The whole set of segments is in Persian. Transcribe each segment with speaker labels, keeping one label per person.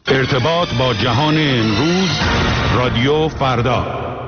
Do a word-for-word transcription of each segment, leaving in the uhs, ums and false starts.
Speaker 1: ارتباط با جهان امروز، رادیو فردا.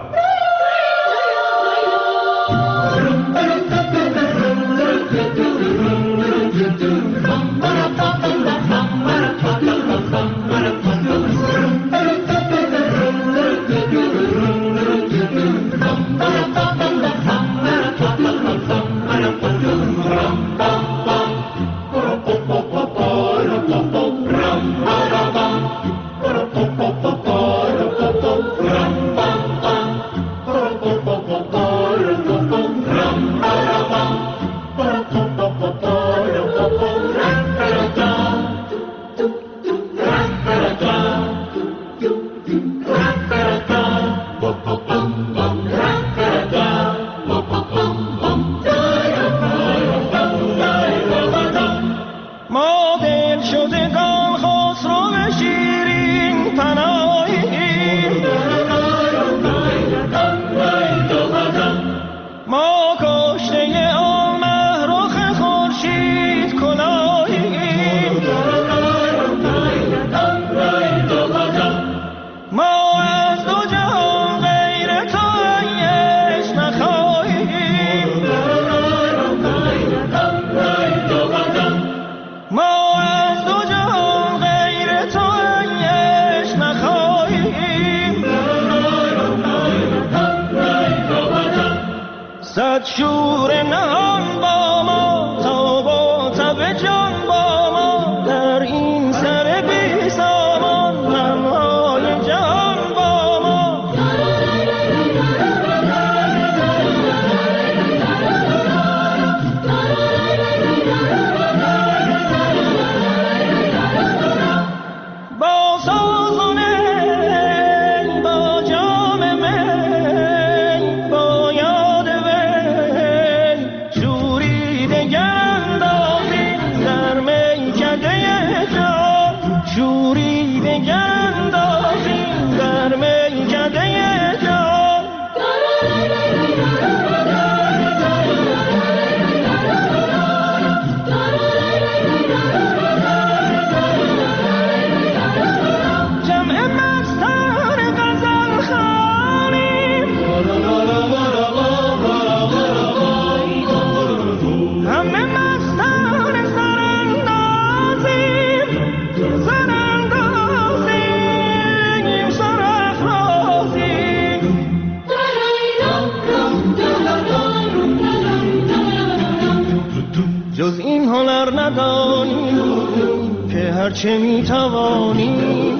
Speaker 2: چه میتوانی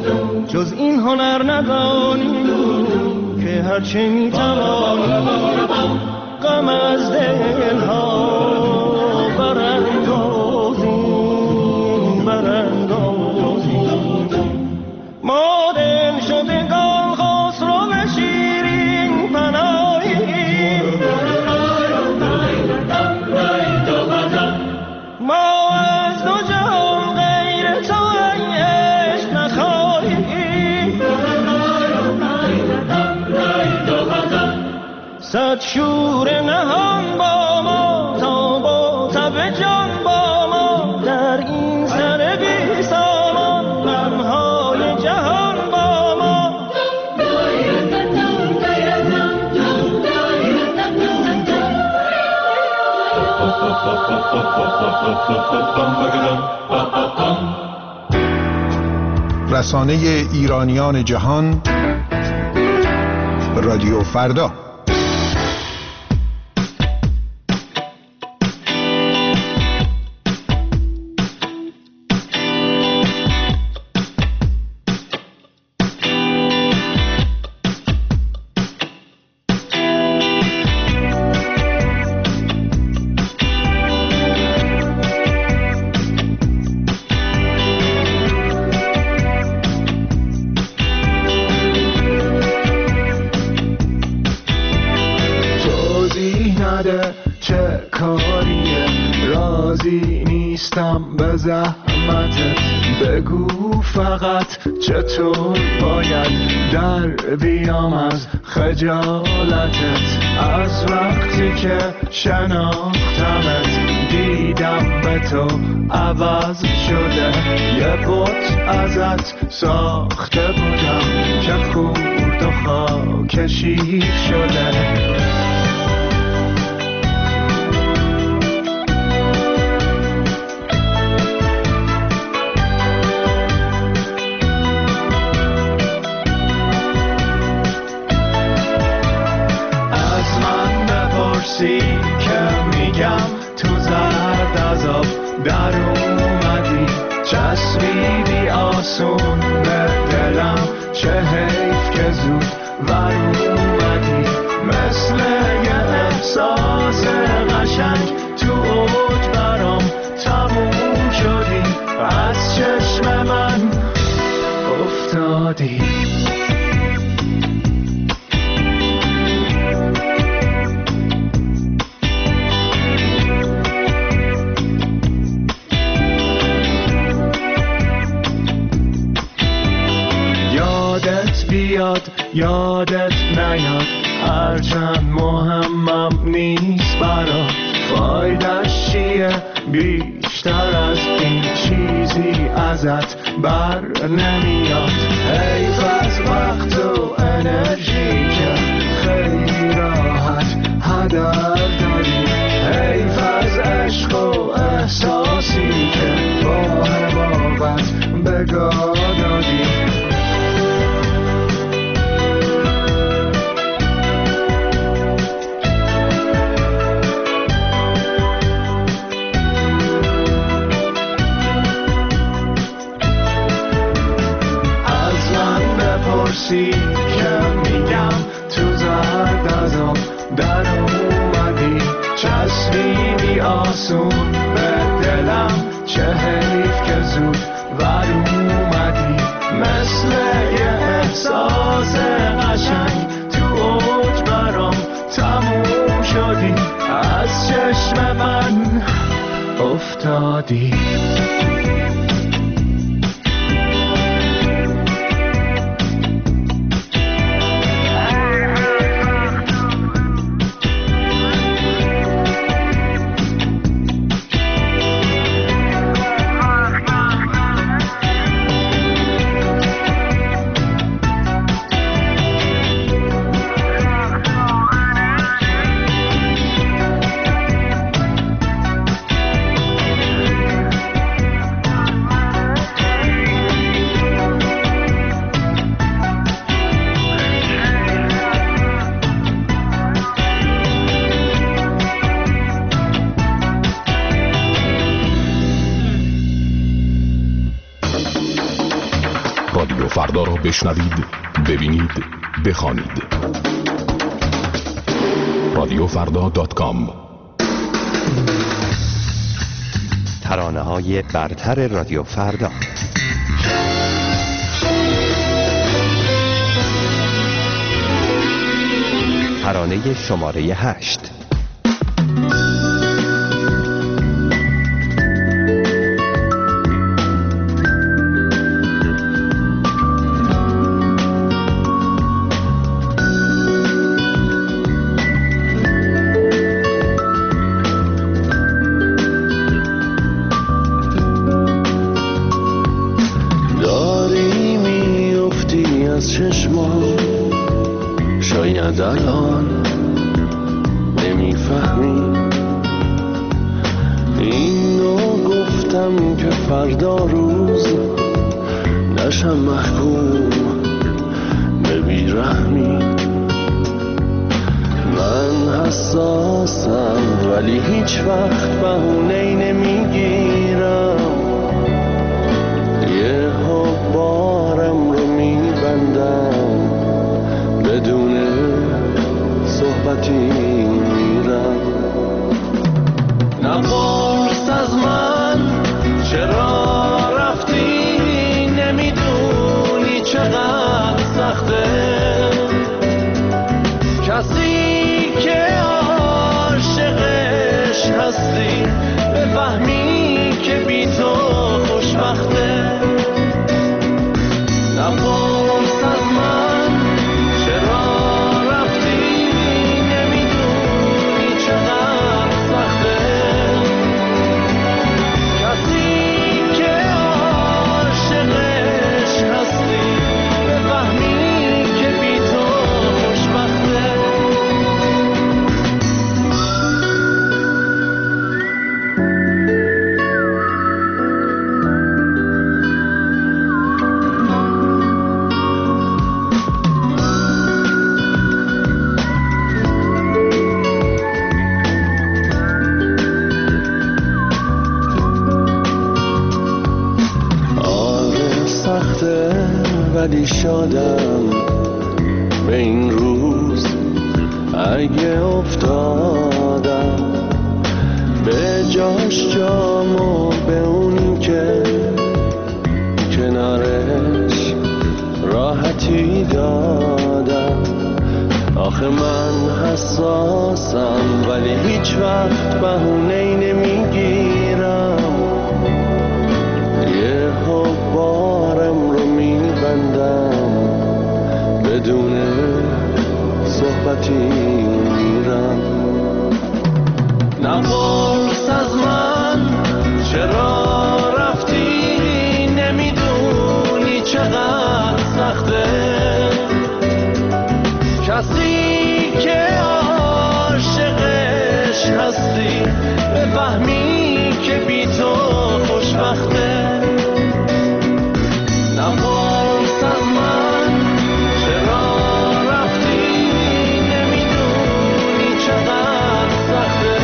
Speaker 2: جز این هنر ندانی که هرچه میتوانی غم از دلها براندازی براندازی. ما دل شدگان خسرو به شیرین پناهیم، ما از دو جهان غیر تو عشق نخواهیم. صد شور نهان با ما تا با تب جان با ما در این سر بی سامان غمهای جهان با ما.
Speaker 3: رسانه ایرانیان جهان، رادیو فردا.
Speaker 4: چه کاریه راضی نیستم به زحمتت، بگو فقط چطور باید در بیام از خجالتت. از وقتی که شناختمت دیدم به تو عوض شده، یه بت ازت ساخته بودم که خورد و خاک شیر شده. که میگم تو زرد از آب در اومدی، چسبیدی آسون به دلم، چه حیف که زود ور اومدی. مثل یه احساس قشنگ تو اوج برام تموم شدی، از چشم من افتادی. بیاد یادت نیاد، هرچند مهمم نیست برات، فایدش چیه بیشتر از این چیزی ازت بر نمیاد. حیف از وقت و انرژی که خیلی راحت هدر دادی، حیف از عشق و احساسی که با حماقت بگاه دادی. که میگم تو زرد از آب در اومدی، چسبیدی آسون به دلم، چه حیف که زود ور اومدی. مثل یه احساس قشنگ تو اوج برام تموم شدی، از چشم من افتادی.
Speaker 5: رادیو فردا را بشنوید، ببینید، بخوانید. رادیو فردا دات کام.
Speaker 6: ترانه‌های برتر رادیو فردا. ترانه شماره هشت.
Speaker 7: شاید الان نمیفهمی اینو گفتم که فردا روز نشم محکوم به بیرحمی. من حساسم ولی هیچ وقت بهونه‌ای نمیگیرم، یه ها بارم رو میبندم، بدون صحبتی میرم. نپرس از من چرا رفتی، نمیدونی چقدر سخته کسی که عاشقش هستی بفهمی که بی تو خوشبخته. نپرس از من چرا رفتی، نمیدونی چقدر سخته
Speaker 4: ولی شادم به این روز اگه افتادم به جاش جامو به اون که کنارش راحتی دادم. آخه من حساسم ولی هیچ وقت بهونه‌ای نمیگیرم، یه بارم رو میبندم بدون صحبتی میرم.
Speaker 7: نپرس از من چرا رفتی، نمیدونی چقدر سخته کسی که عاشقش هستی بفهمی که بی تو خوشبخته. نپرس از من چرا رفتی، نمیدونی چقدر سخته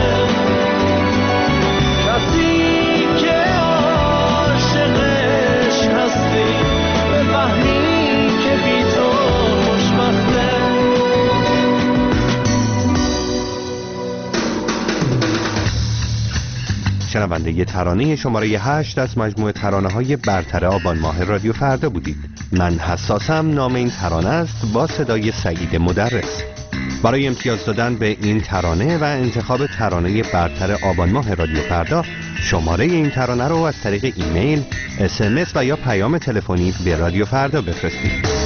Speaker 7: کسی که عاشقش هستی بفهمی که بی تو خوشبخته.
Speaker 6: شنونده ی ترانه شماره هشت از مجموعه ترانه‌های برتر آبان ماه رادیو فردا بودید. من حساسم نام این ترانه است با صدای سعید مدرس. برای امتیاز دادن به این ترانه و انتخاب ترانه برتر آبان ماه رادیو فردا شماره این ترانه رو از طریق ایمیل، اس ام اس و یا پیام تلفنی به رادیو فردا بفرستید.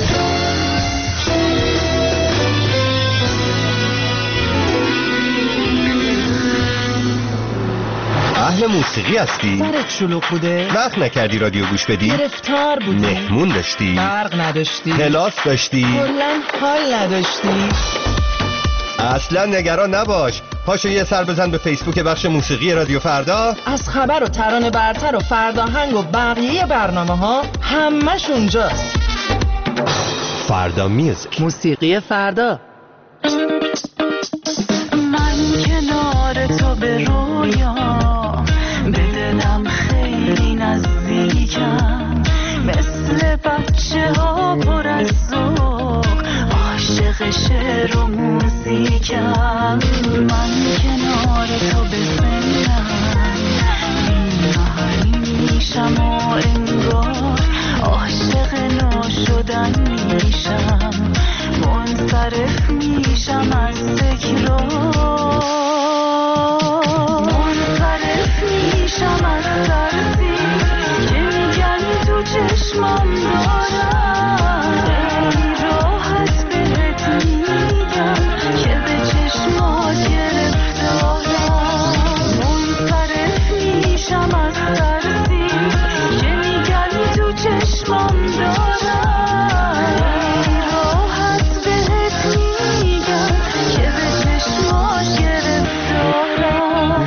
Speaker 6: اهل موسیقی هستی؟
Speaker 8: سرت شلوغ بوده؟
Speaker 6: وقت نکردی رادیو گوش بدی؟
Speaker 8: گرفتار بودی؟
Speaker 6: مهمون داشتی؟
Speaker 8: برق نداشتی؟
Speaker 6: کلاس داشتی؟
Speaker 8: کلاً حال نداشتی؟
Speaker 6: اصلا نگران نباش، پاشو یه سر بزن به فیسبوک بخش موسیقی رادیو فردا.
Speaker 8: از خبر و ترانه برتر و فرداهنگ و بقیه برنامه ها همش اونجاست.
Speaker 6: فردا میوزیک،
Speaker 8: موسیقی فردا.
Speaker 9: من کنار تو به رویا به دلم خیلی نزدیکم، مثل بچه ها پر از ذوق عاشق شعر و موزیکم. من کنار تو به سنم بی‌محرم میشم و انگار عاشق نو شدن میشم، منصرف میشم از تکرار، منصرف میشم از ترسی که میگن تو چشمم دارم. خیلی راحت بهت میگم که به چشمات گرفتارم، منصرف میشم از ترسی که میگن تو چشمم دارم. خیلی راحت بهت میگم که به چشمات گرفتارم.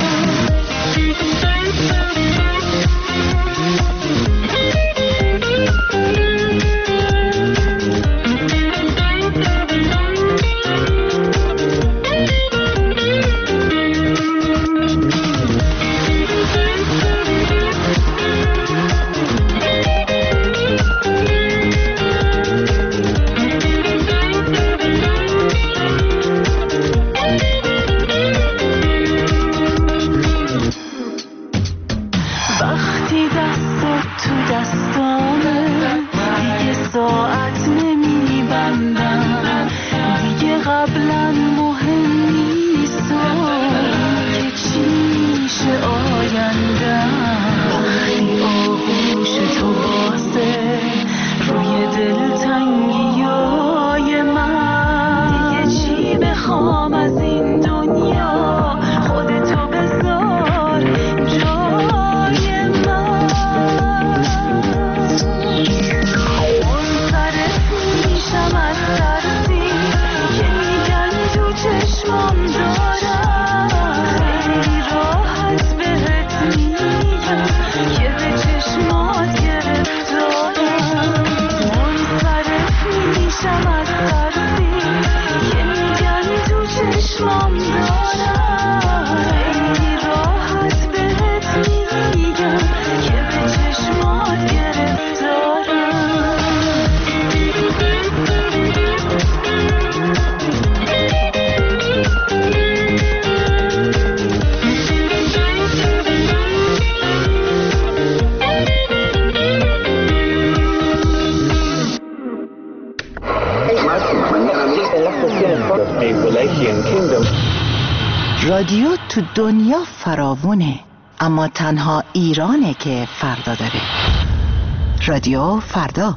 Speaker 10: رادیو تو دنیا فراوونه، اما تنها ایرانه که فردا داره. رادیو فردا.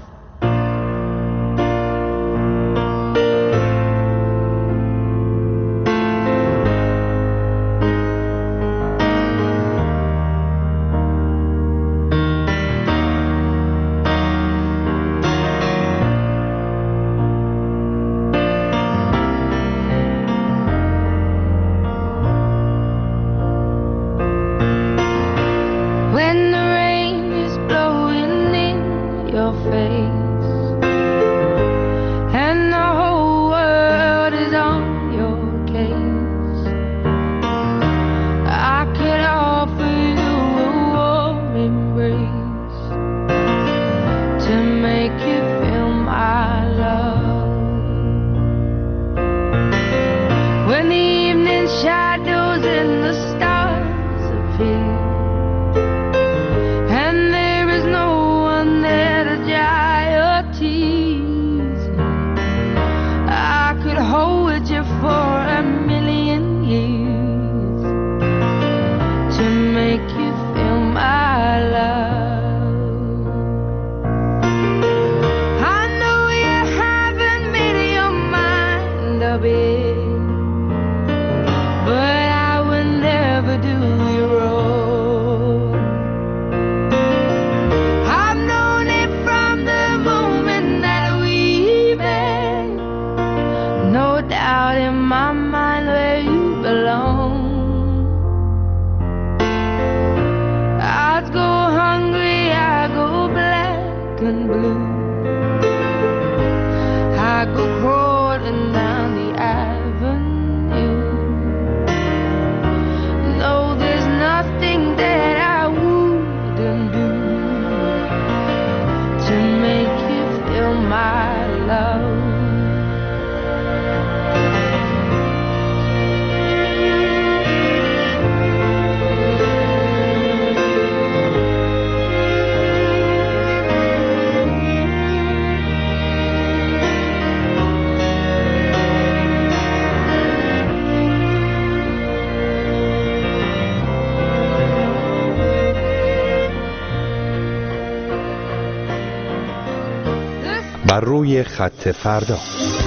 Speaker 6: بر روی خط فردا.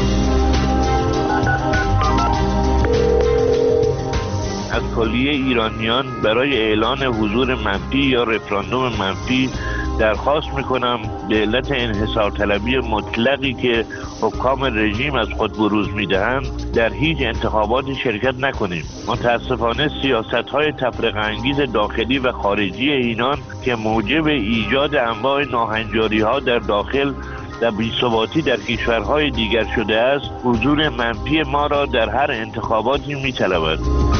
Speaker 11: از کلیه ایرانیان برای اعلان حضور منفی یا رفراندوم منفی درخواست میکنم به علت انحصار طلبی مطلقی که حکام رژیم از خود بروز میدهند در هیچ انتخاباتی شرکت نکنیم. متاسفانه سیاست‌های تفرقه انگیز داخلی و خارجی اینان که موجب ایجاد انواع ناهنجاری‌ها در داخل و بی‌ثباتی در کشورهای دیگر شده است، حضور منفی ما را در هر انتخاباتی می‌طلبد.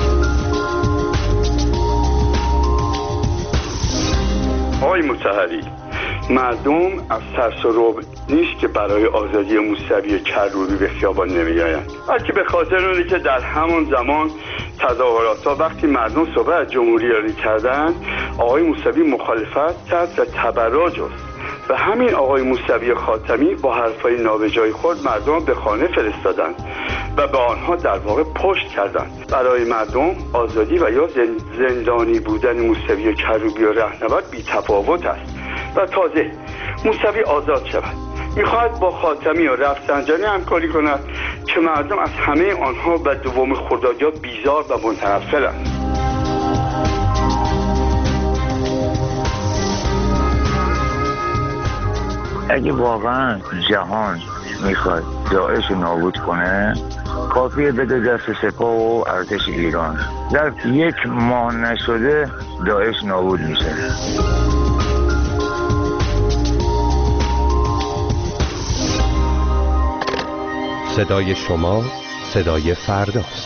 Speaker 12: آقای مطهری، مردم از ترس و رعب نیست که برای آزادی موسوی کروبی به خیابان نمی‌آیند، بلکه به خاطر اونه که در همون زمان تظاهرات‌ها وقتی مردم صحبت از جمهوری کردند، آقای موسوی مخالفت کرد و تبرع جست و همین آقای موسوی خاتمی با حرفای نابجای خود مردم به خانه فرستادند و به آنها در واقع پشت کردند. برای مردم آزادی و یا زندانی بودن موسوی کروبی و رهنورد بی تفاوت است و تازه موسوی آزاد شود میخواهد با خاتمی و رفسنجانی همکاری کند که مردم از همه آنها و دوم خردادیان بیزار و متنفرند.
Speaker 13: اگه واقعا جهان میخواد داعش رو نابود کنه، کافیه بده دست سپاه و ارتش ایران. در یک ماه نشده داعش نابود میشه.
Speaker 6: صدای شما صدای فرداست.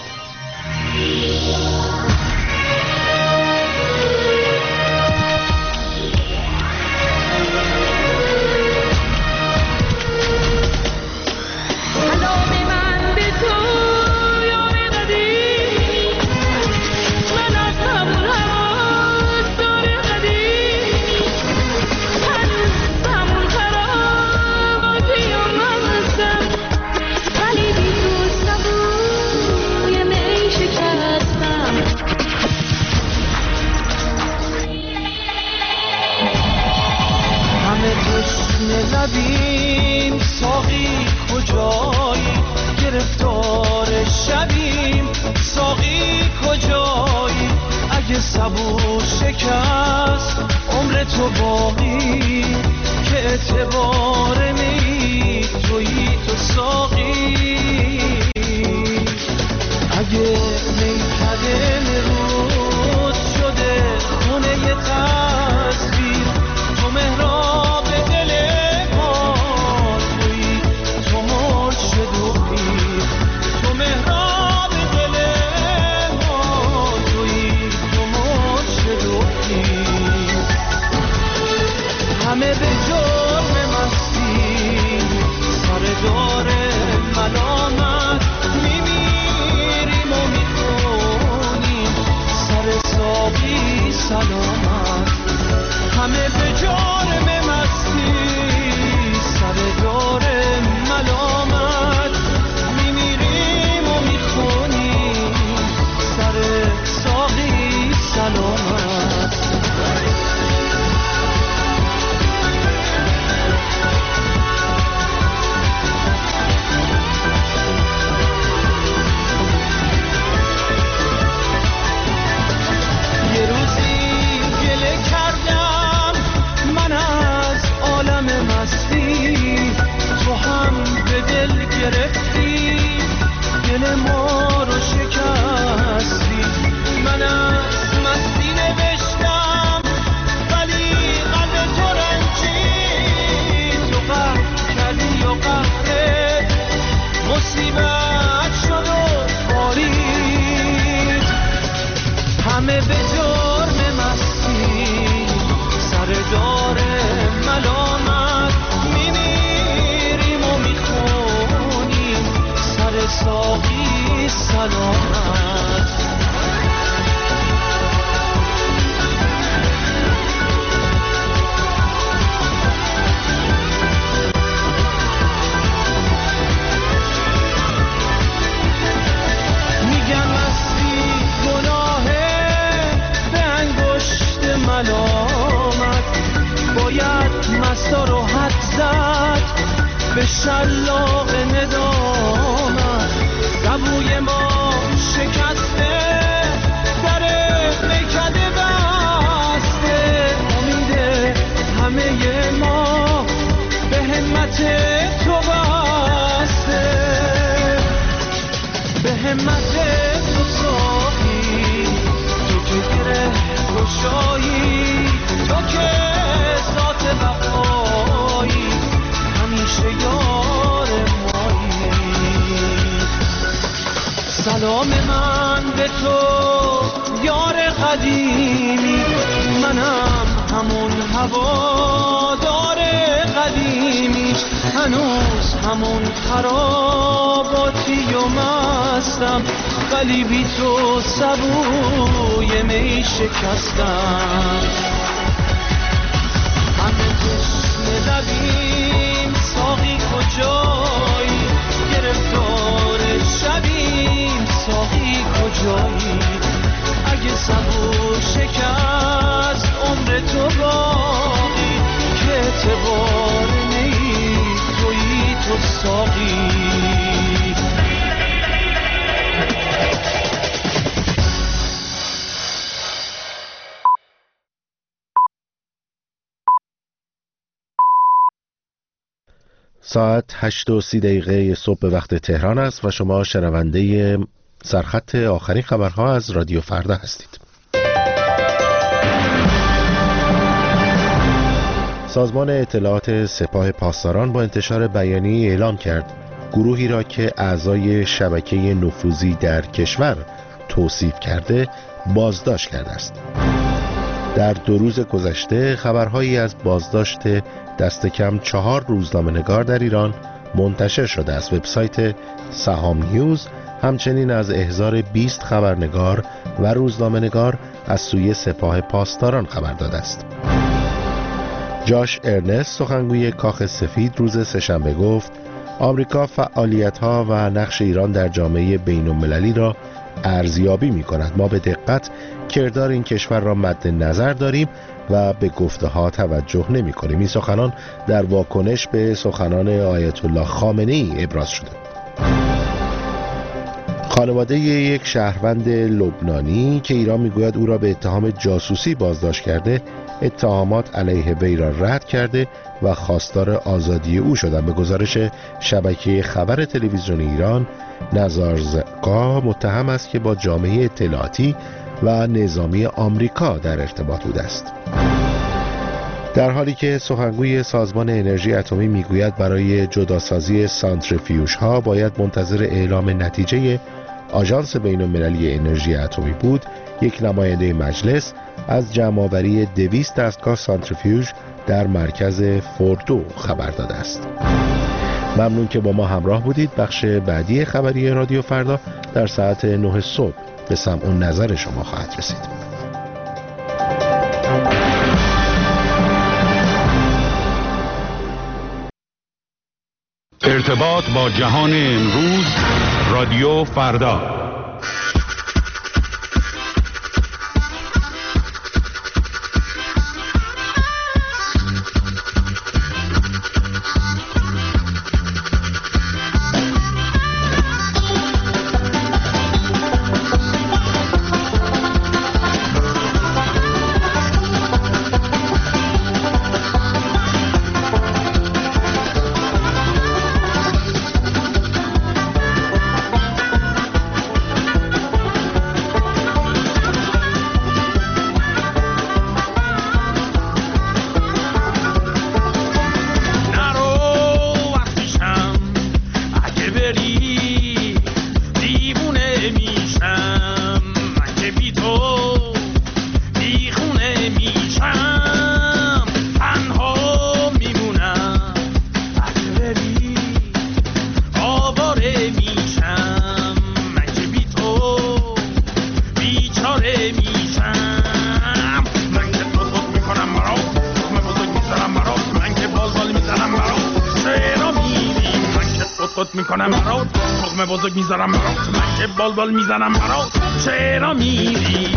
Speaker 7: لبیم ساقی کجایی گرفتار شبیم ساقی کجایی اگه صبور شکست عمر تو باقی که اعتبار می تویی تو ساقی اگه میکده مرود شده خونه تصویر تو محراب دل ما تویی تو مرشد و پیر تو محراب دل ما تویی تو مرشد و پیر همه به جرم مستی سر دار ملامت میمیریم و میخونیم سر ساقی سلامت همه به جرم مستی سر دار ملامت میمیریم و میخونیم سر ساقی سلامت یه روزی گله کردم من از عالم مستی تو هم به دل گرفتی دل ما رو شکستی من از مستی نوشتم ولی قلب تو رنجید تو قهر کردی و قهرت مصیبت شد و بارید همه به جرم مستی سر دار ملامت میمیریم و میخونیم سر ساقی سلامت میگن مستی گناهه به انگشت ملامت باید مستا رو حد زد به شلاق ندامت زبوی ما شکسته در میکده بسته امید همه ما به همت تو بسته به همت تو ساقی تو که گره گشایی تو که ذات بقایی همیشه یار مایی سلام من به تو یار قدیمی منم همون هوادار قدیمی هنوز همون خراباتی و مستم ولی بی تو سبوی می شکستم همه تشنه لبیم ساقی کجایی گرفتار شبیم ساقی کجایی اگه سبو شکست عمر تو باقی که اعتبار نی تویی تو ساقی
Speaker 14: ساعت هشت و سی دقیقه صبح به وقت تهران است و شما شنونده سرخط آخرین خبرها از رادیو فردا هستید. سازمان اطلاعات سپاه پاسداران با انتشار بیانیه اعلام کرد گروهی را که اعضای شبکه نفوذی در کشور توصیف کرده بازداشت کرده است. در دو روز گذشته خبرهایی از بازداشت دست کم چهار روزنامه‌نگار در ایران منتشر شده است. وبسایت سهام نیوز همچنین از احضار بیست خبرنگار و روزنامه‌نگار از سوی سپاه پاسداران خبر داده است. جاش ارنست سخنگوی کاخ سفید روز سه‌شنبه گفت آمریکا فعالیت‌ها و نقش ایران در جامعه بین‌المللی را ارزیابی می‌کند. ما به دقت کردار این کشور را مد نظر داریم و به گفته ها توجه نمی کنیم. این سخنان در واکنش به سخنان آیت الله خامنه‌ای ابراز شده. خانواده یک شهروند لبنانی که ایران میگوید او را به اتهام جاسوسی بازداشت کرده، اتهامات علیه وی را رد کرده و خواستار آزادی او شدند. به گزارش شبکه خبر تلویزیون ایران، نزارزقا متهم است که با جامعه اطلاعاتی و نظامی آمریکا در ارتباط بوده است. در حالی که سخنگوی سازمان انرژی اتمی میگوید برای جداسازی سانتریفیوژ ها باید منتظر اعلام نتیجه آژانس بین‌المللی انرژی اتمی بود، یک نماینده مجلس از جمع‌آوری دویست دستگاه سانتریفیوژ در مرکز فوردو خبر داده است. ممنون که با ما همراه بودید. بخش بعدی خبری رادیو فردا در ساعت نه صبح به سمع و نظر شما خواهد رسید.
Speaker 1: ارتباط با جهان امروز، رادیو فردا.
Speaker 15: میکنم برات تخم بزرگ میذارم برات، من که بال بال میزنم برات، چرا میری؟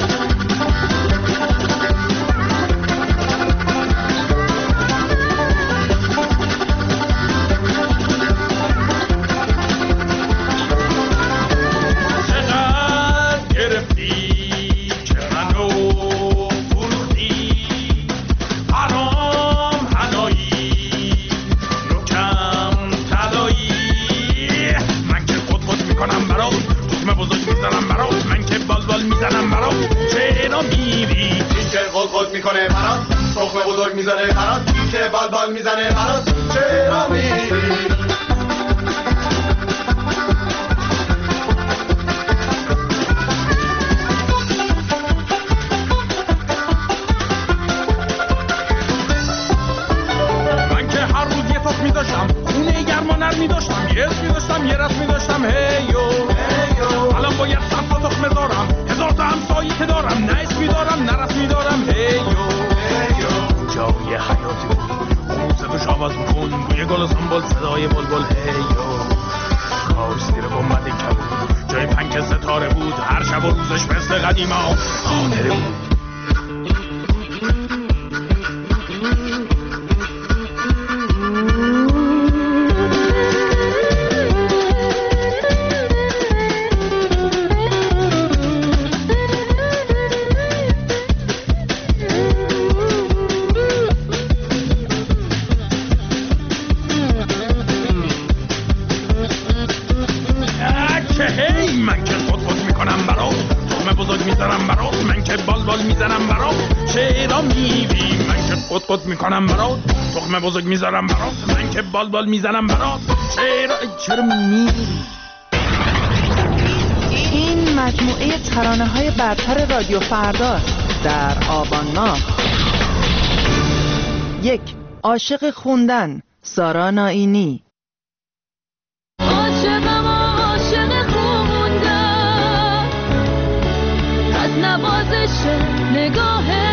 Speaker 16: میکنه برات تخم بزرگ میزنه برات، که بال بال میزنه برات، چرا میری؟
Speaker 15: من که هر روز یه تخم میداشتم، خونه گرما نرمی داشتم، یه اسمی داشتم، یه رسمی داشتم، هیو هیو الان باید صد تا تخم دارم، هزار تا همسایی که دارم، نه اسمی دارم نه رسمی دارم، هیو جای حیاتی بود خوب صداش آواز میخون، بوی گل و سنبول، صدای بلبل، هیو کاش زیر گنبد کبود جای پنک ستاره بود، هر شب و روزش مثل قدیما خاطره بود. قط میکنم برات تخم بزرگ میذارم برات، من که بال بال میزنم برات، چرا چرا میمیری؟
Speaker 8: این مجموعه ترانه های برتر رادیو فردا در آبان ماه. یک، عاشق خوندن، سارا نائینی.
Speaker 9: عاشقم عاشق خوندن، از نوازش نگاهه،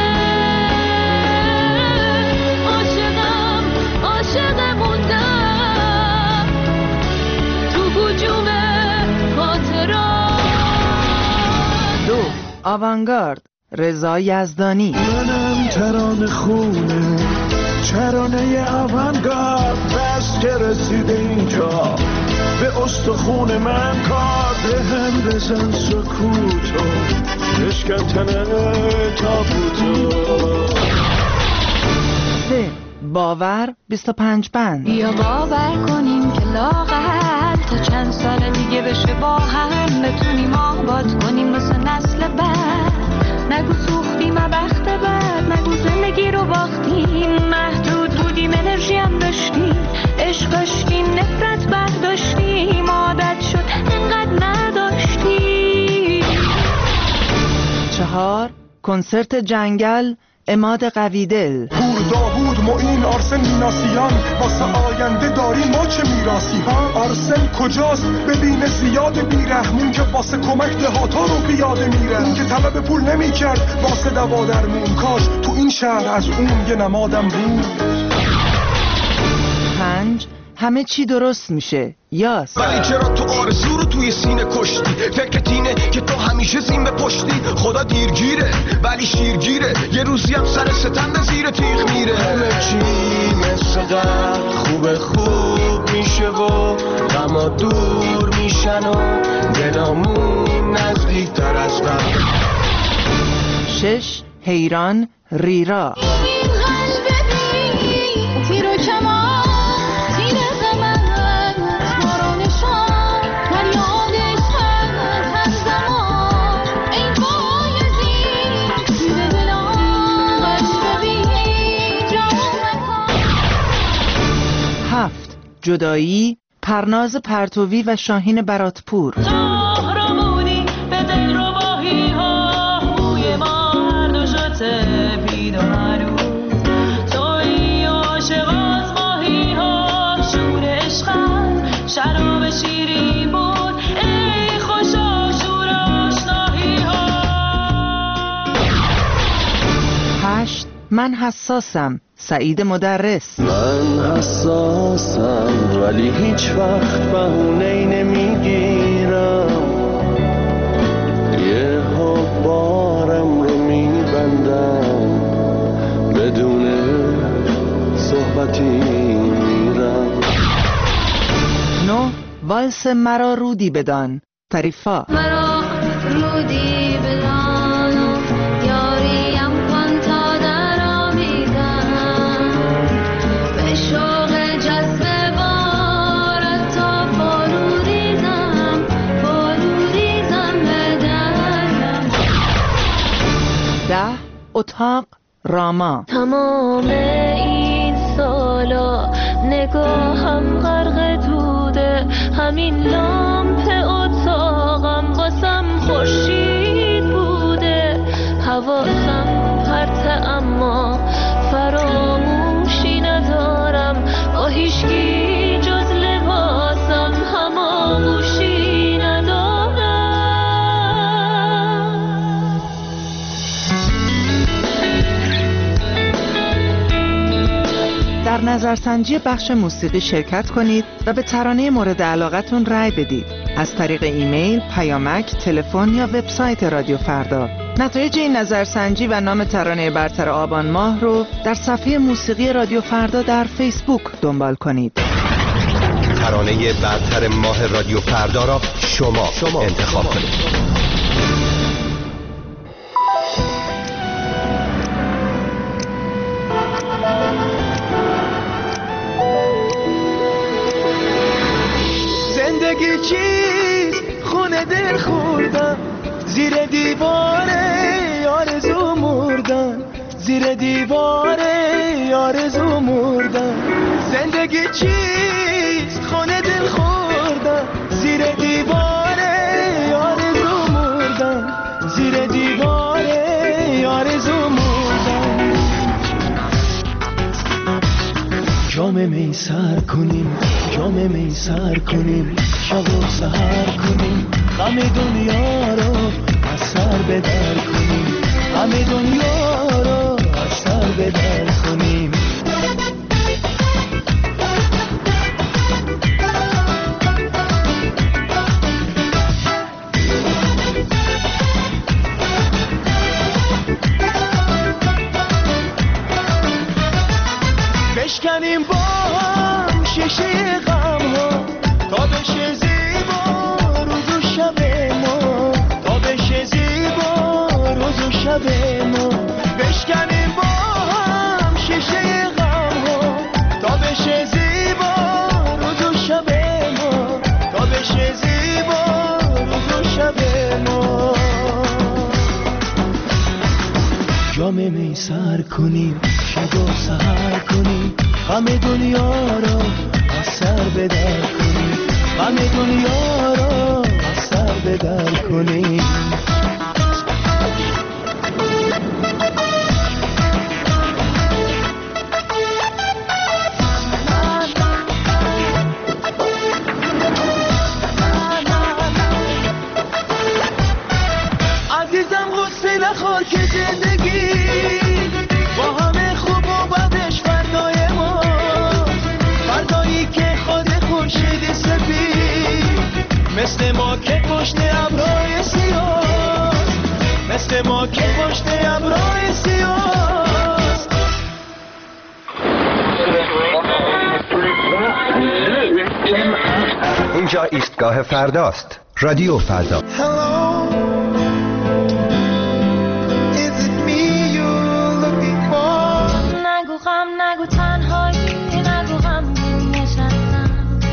Speaker 9: عاشق موندم تو هجوم خاطرات.
Speaker 8: دو، آوانگارد، رضا یزدانی.
Speaker 17: منم ترانه خونه، ترانه اوانگارد، بس که رسیده اینجا به استخون من کار. به هم بزن سکوتو، بشکن تنه تابوتو.
Speaker 8: سه باور بیست و پنج بند.
Speaker 9: بیا باور کنیم که لاغر تا چند سال دیگه بشه با هم بتونیم آباد کنیم واسه نسل بعد. نگو سوختیم بخت بعد، نگو زندگی رو باختیم، محدود بودیم انرژی هم داشتیم، عشق داشتیم نفرت برداشتیم، عادت شد انقدر نداشتیم.
Speaker 8: چهار کنسرت جنگل عماد قویدل.
Speaker 17: پور داوود معین آرسن میناسیان، واسه آینده داریم ما چه میراسی ها. آرسن کجاست ببینه زیاد بیرحمون که واسه کمک دهاتا رو پیاده میره. اون که طلب پول نمی کرد واسه دوا درمون، کاش تو این شهر از اون یه نمادم بود.
Speaker 8: پنج همه چی درست میشه یاس.
Speaker 18: ولی چرا تو آرزو رو توی سینه کشتی؟ فکرت اینه که تو همیشه زین به پشتی. خدا دیرگیره ولی شیرگیره، یه روزی هم سر ستم به زیر تیغ میره.
Speaker 17: همه چی مثل قبل خوب خوب میشه و غما دور میشن و دلامون نزدیک تر از قبل.
Speaker 8: شش حیران ریرا. هفت جدایی پرناز پرتوی و شاهین براتپور. هشت من حساسم سعید مدرس.
Speaker 4: من حساسم ولی هیچ وقت بهونه‌ای نمیگیرم، یه ها بارم رو میبندم، بدون صحبتی میرم.
Speaker 8: نه والس مرا رودی بدان طریفا.
Speaker 9: مرا رودی بدان یاریم کن تا درآمیزم، به شوق جذب بارت تا فروریزم، فروریزم به درم.
Speaker 8: ده اتاق راما.
Speaker 9: تمام این سالا نگاهم غرق دوده، همین لامپ اتاقم واسم خورشید بوده، حواسم پرته اما فراموشی ندارم، با هیچکی جز لباسم هماغوشی ندارم.
Speaker 8: در نظرسنجی بخش موسیقی شرکت کنید و به ترانه مورد علاقتون رأی بدید از طریق ایمیل، پیامک، تلفن یا وبسایت رادیو فردا. نتایج این نظرسنجی و نام ترانه برتر آبان ماه رو در صفحه موسیقی رادیو فردا در فیسبوک دنبال کنید.
Speaker 6: ترانه برتر ماه رادیو فردا را شما, شما انتخاب کنید.
Speaker 2: زندگی چیست خونه دل خوردم، زیر دیواره آرزو مردم، زیر دیواره آرزو مردم. زندگی چیست خونه دل خوردم، زیر دیواره آرزو مردم، زیر دیواره آرزو مردم. جام می سر کنیم، جام می سر کنیم، شب و سحر کنیم، غم دنیا رو از سر به در کنیم، غم دنیا رو از سر به در کنیم. شیشه غم ها تا بشه زیبا روز و شب ما، تا بشه زیبا روز و شب ما، بشکنیم با هم شیشه غم ها تا بشه زیبا روز و شب ما، تا بشه زیبا روز و شب ما. جام می سر کنیم شب و سحر کنیم، غم دنیا را از سر بدر کنیم، غم دنیا را از سر بدر کنیم. عزیزم غصه نخور که زندگی با همه خوب و بدش فردای ما، فردایی که خود خورشید سفید مثل ما که پشت ابرهای سیاه، مثل ما که پشت ابرهای سیاه.
Speaker 6: اینجا ایستگاه فرداست، رادیو فردا.
Speaker 9: نگو غم نگو تنهایی، نگو غم نشستم.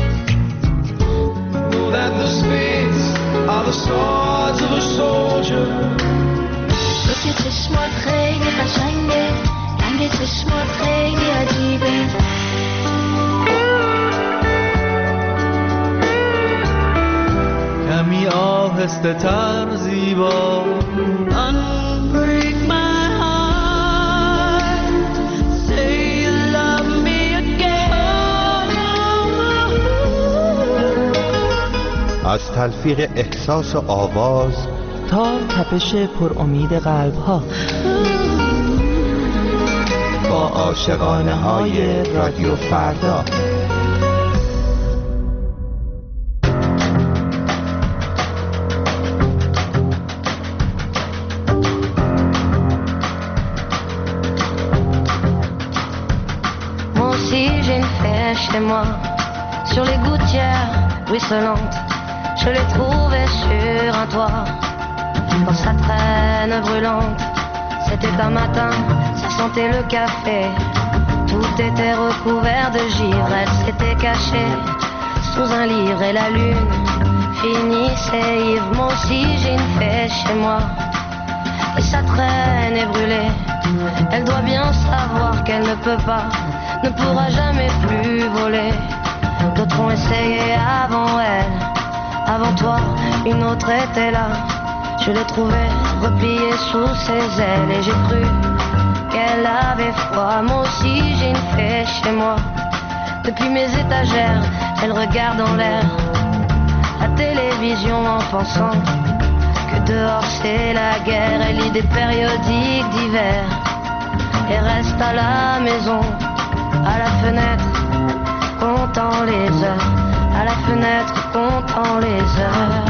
Speaker 7: Know that the spades are the swords of a soldier.
Speaker 9: روی چشمات خیلی قشنگه، رنگ چشمات خیلی عجیبه.
Speaker 7: کمی آهسته تر زیبا.
Speaker 9: Unbreak my heart, say you love me again.
Speaker 6: از تلفیق احساس و آواز
Speaker 8: تا تپش پر امید قلب ها،
Speaker 6: با عاشقانه های رادیو فردا.
Speaker 9: Moi aussi j'ai une fée chez moi, sur les gouttières ruisselantes. Je l'ai trouvée sur un toit, dans sa traîne brûlante. C'était un matin, ça sentait le café. Tout était recouvert de givre. Elle s'était cachée sous un livre et la lune finissait ivre. Moi aussi j'ai une fée chez moi, et sa traîne est brûlée. Elle doit bien savoir qu'elle ne peut pas, ne pourra jamais plus voler. D'autres ont essayé avant elle, avant toi, une autre était là. Je l'ai trouvée repliée sous ses ailes et j'ai cru qu'elle avait froid. Moi aussi j'ai une fée chez moi, depuis mes étagères, elle regarde en l'air la télévision en pensant que dehors c'est la guerre. Elle lit des périodiques d'hiver et reste à la maison, à la fenêtre, comptant les heures, à la fenêtre, comptant les heures.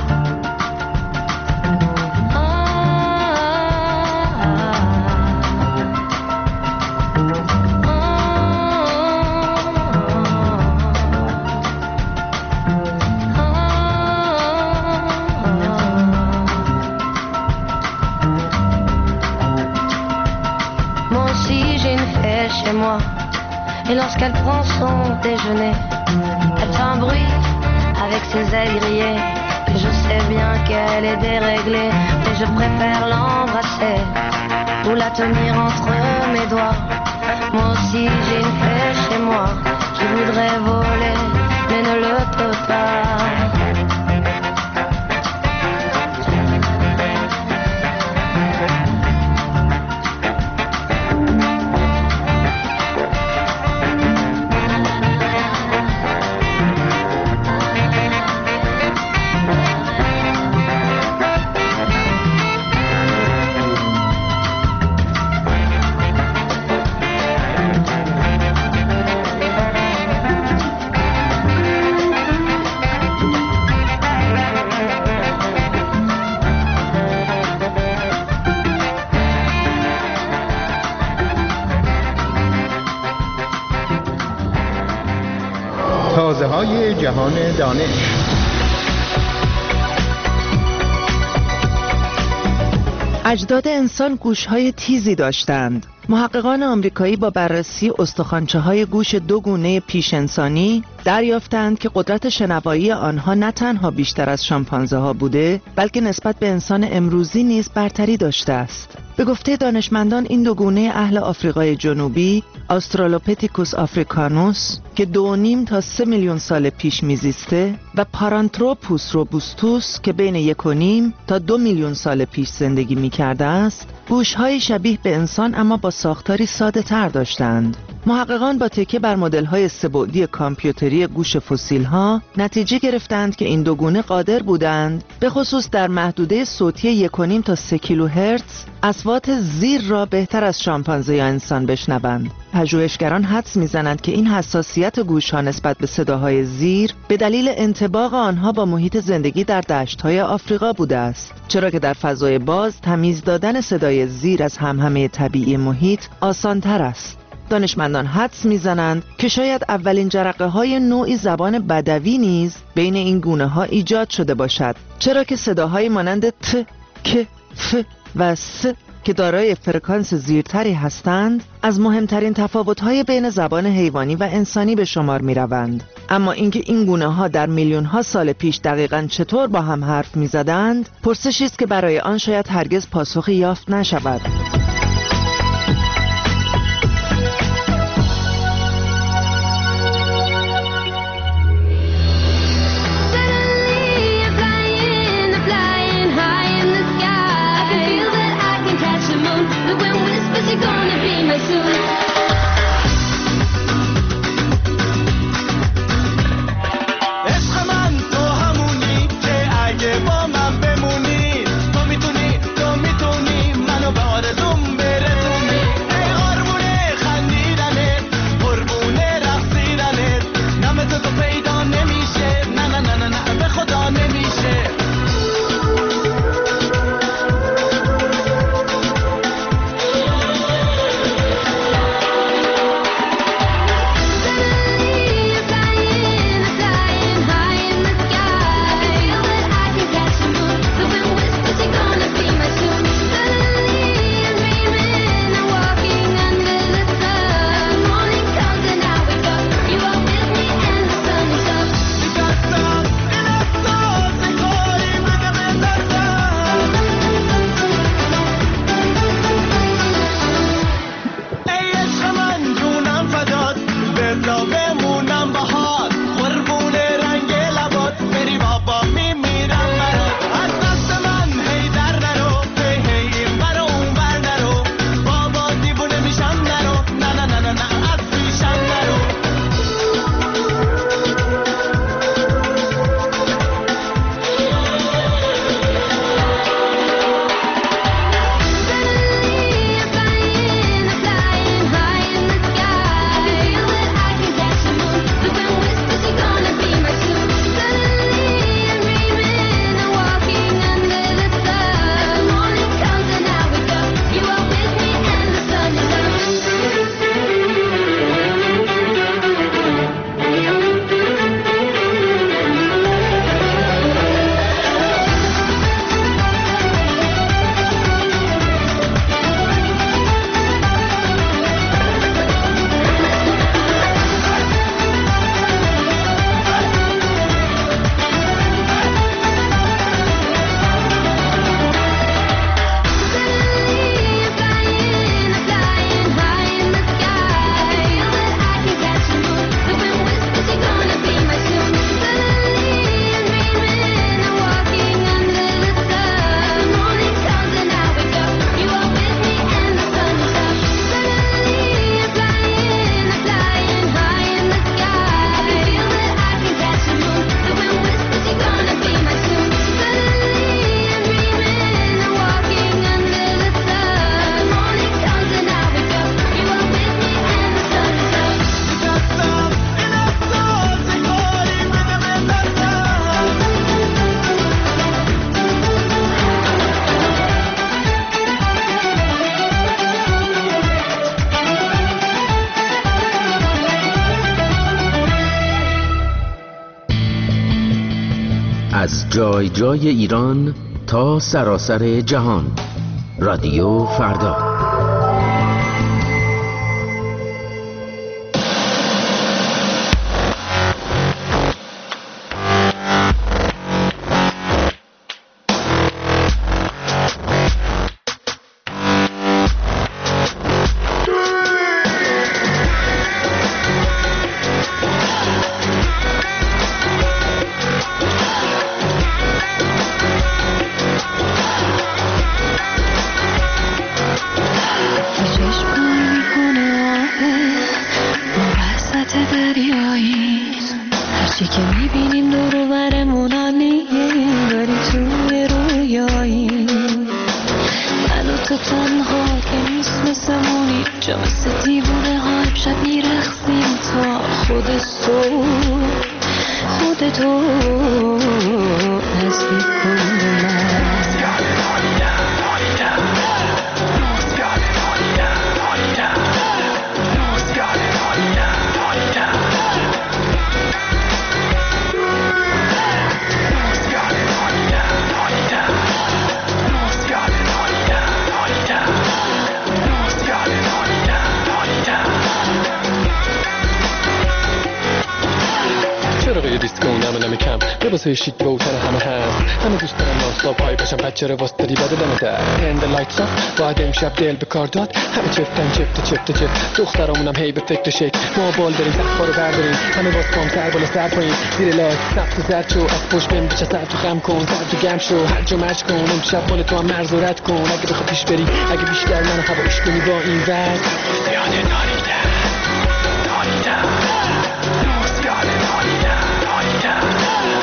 Speaker 9: Moi aussi j'ai une fée chez moi, et lorsqu'elle prend son déjeuner, elle fait un bruit avec ses ailes grillées. Et je sais bien qu'elle est déréglée, mais je préfère l'embrasser ou la tenir entre mes doigts. Moi aussi j'ai une fée chez moi, je voudrais voler, mais ne le peux pas.
Speaker 3: تازه های جهان دانش.
Speaker 8: اجداد انسان گوش‌های تیزی داشتند. محققان آمریکایی با بررسی استخوانچه‌های گوش دو گونه پیش انسانی دریافتند که قدرت شنوایی آنها نه تنها بیشتر از شامپانزه‌ها بوده، بلکه نسبت به انسان امروزی نیز برتری داشته است. به گفته دانشمندان این دو گونه اهل آفریقای جنوبی، آسترالوپیتیکوس آفریکانوس که دو و نیم تا سه میلیون سال پیش میزیسته و پارانتروپوس روبوستوس که بین یک و نیم تا دو میلیون سال پیش زندگی میکرده است، گوش‌های شبیه به انسان اما با ساختاری ساده تر داشتند. محققان با تکیه بر مدل‌های سه‌بعدی کامپیوتری گوش فسیل‌ها نتیجه گرفتند که این دو گونه قادر بودند به خصوص در محدوده صوتی یک و نیم تا سه کیلوهرتز اصوات زیر را بهتر از شامپانزه یا انسان بشنوند. پژوهشگران حدس می‌زنند که این حساسیت گوش‌ها نسبت به صداهای زیر به دلیل انطباق آنها با محیط زندگی در دشت‌های آفریقا بوده است، چرا که در فضای باز تمیز دادن صدای زیر از همهمه طبیعی محیط آسان‌تر است. دانشمندان حدس می‌زنند که شاید اولین جرقه‌های نوعی زبان بدوی نیز بین این گونه‌ها ایجاد شده باشد، چرا که صداهای مانند ت، ک، ف و س که دارای فرکانس زیرتری هستند از مهمترین تفاوت‌های بین زبان حیوانی و انسانی به شمار می‌روند. اما اینکه این گونه‌ها در میلیون‌ها سال پیش دقیقاً چطور با هم حرف می‌زدند، پرسشی است که برای آن شاید هرگز پاسخی یافت نشود.
Speaker 7: با من بمونی، تو میتونی تو میتونی منو به آرزوم
Speaker 19: از جای جای ایران تا سراسر جهان. رادیو فردا.
Speaker 20: شیک به اوتن همه هست همه دوست دارم نانستا پای باشم بچه رو واسه داری بده دمه در هند لایتس آف باید امشب دل به کار داد همه چفتن چفت چفت چفت دخترامونم هی به فکر شک ما بال داریم تخبار رو برداریم همه باز کام سر بالا سر پایین زیر لایت سبت زرد شو از پشت بیم بچه سر تو خم کن سر تو گم شو هر جا مرج کن امشب مال تو هم مرز و رد کن اگه بخواه پیش بری اگه بیشتر منو هوایش کنی با این ورد زیاده ناریدن ناریدن زیاده ناریدن ناریدن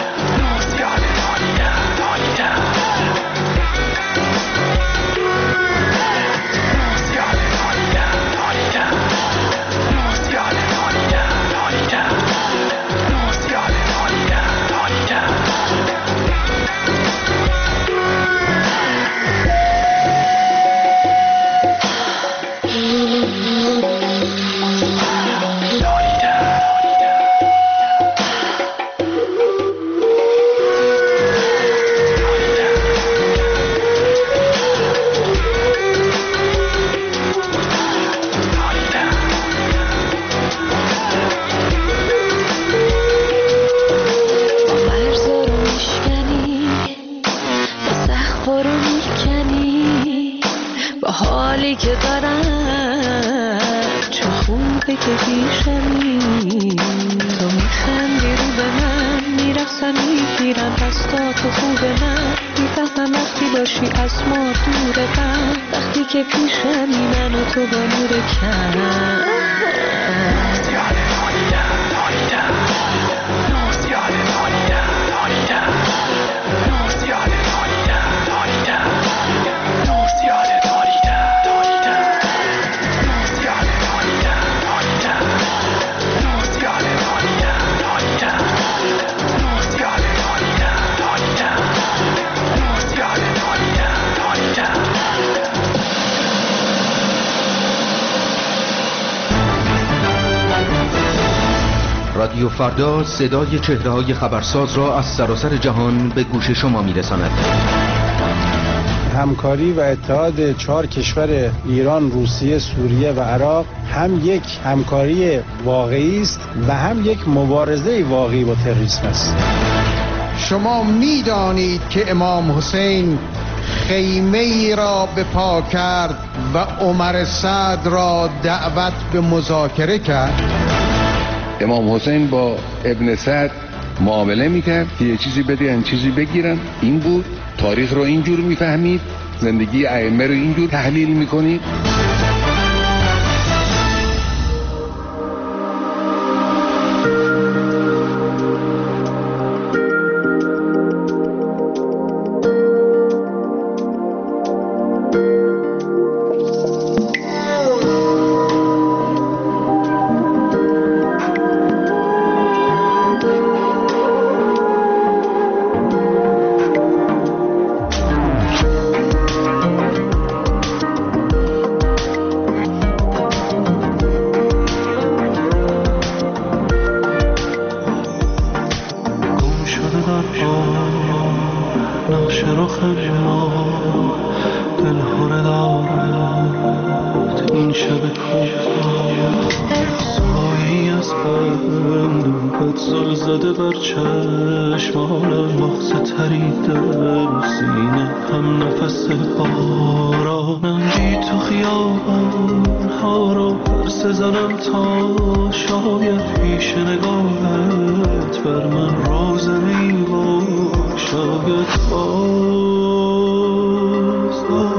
Speaker 9: که دارم چه خوبه که پیشمی تو میخندی رو به من میرخصم میگیرم دستا تو خوب من میفهمم وقتی باشی از ما دور من وقتی که پیشمی من و تو با نور کم
Speaker 19: رادیو فردا صدای چهره‌های خبرساز را از سراسر جهان به گوش شما می‌رساند.
Speaker 21: همکاری و اتحاد چهار کشور ایران، روسیه، سوریه و عراق هم یک همکاری واقعی است و هم یک مبارزه واقعی با تروریسم است.
Speaker 3: شما می‌دانید که امام حسین خیمه ای را به پا کرد و عمر سعد را دعوت به مذاکره کرد.
Speaker 22: امام حسین با ابن سعد معامله میکرد که یه چیزی بده یه چیزی بگیرن. این بود. تاریخ رو اینجور میفهمید، زندگی ائمه رو اینجور تحلیل میکنید.
Speaker 7: نقش رخ ما دلهوره دارد این شب کوتاه سایی از بندوقت زل زده بر چشمانم مغز تریده سینه هم نفس بارانم بی تو خیابان ها رو پرس زنم تا شاید پیش نگاهت بر من روز میوا شاید باز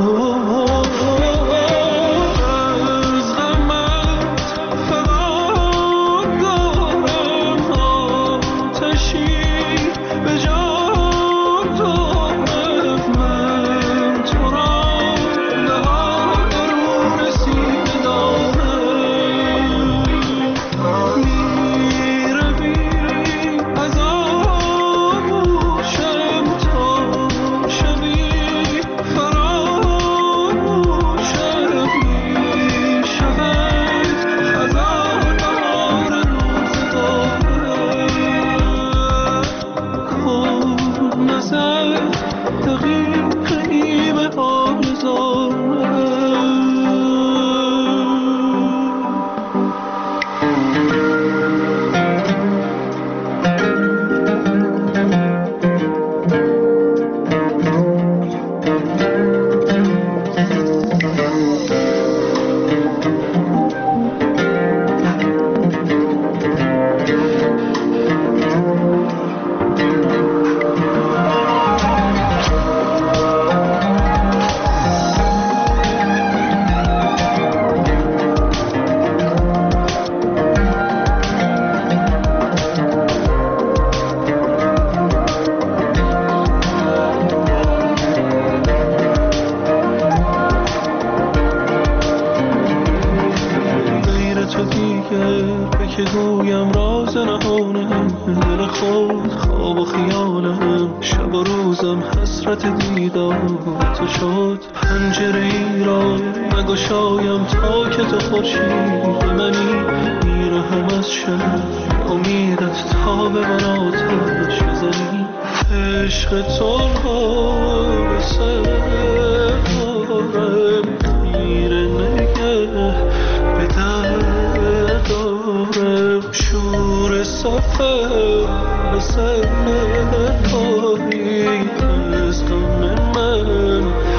Speaker 7: که گویم راز نهانم دل خود خواب و خیالم شب و روزم حسرت دیدار تو شد پنجره ای را نگشایم تا که تو خورشید منی میرهم از شب امیدت تا به من آتش بزنی عشق تو را به سر دارم خیره نگه به در دارم شور سفر به سر پایی از غم من